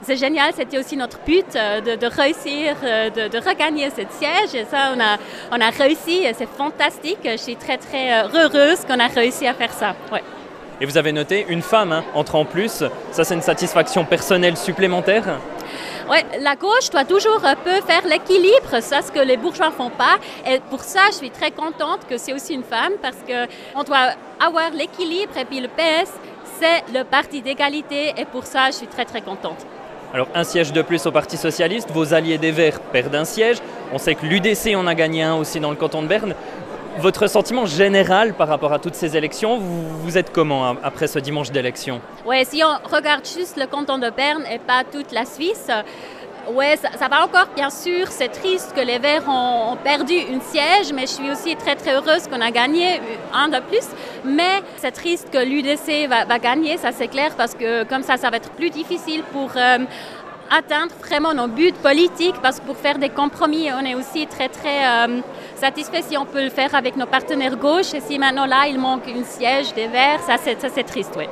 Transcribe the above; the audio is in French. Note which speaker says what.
Speaker 1: c'est génial, c'était aussi notre but de réussir, de regagner ce siège. Et ça, on a réussi, c'est fantastique. Je suis très, très heureuse qu'on a réussi à faire ça. Ouais.
Speaker 2: Et vous avez noté une femme entre en plus. Ça, c'est une satisfaction personnelle supplémentaire?
Speaker 1: Oui, la gauche doit toujours peu faire l'équilibre, ça ce que les bourgeois ne font pas. Et pour ça, je suis très contente que c'est aussi une femme parce qu'on doit avoir l'équilibre. Et puis le PS, c'est le parti d'égalité et pour ça, je suis très très contente.
Speaker 2: Alors un siège de plus au Parti Socialiste, vos alliés des Verts perdent un siège. On sait que l'UDC en a gagné un aussi dans le canton de Berne. Votre sentiment général par rapport à toutes ces élections, vous êtes comment après ce dimanche d'élection?
Speaker 1: Oui, si on regarde juste le canton de Berne et pas toute la Suisse, ouais, ça va encore, bien sûr, c'est triste que les Verts ont perdu un siège, mais je suis aussi très très heureuse qu'on a gagné un de plus. Mais c'est triste que l'UDC va gagner, ça c'est clair, parce que comme ça va être plus difficile pour atteindre vraiment nos buts politiques, parce que pour faire des compromis, on est aussi très très satisfait si on peut le faire avec nos partenaires gauche. Et si maintenant là, il manque un siège des Verts, ça c'est triste, oui.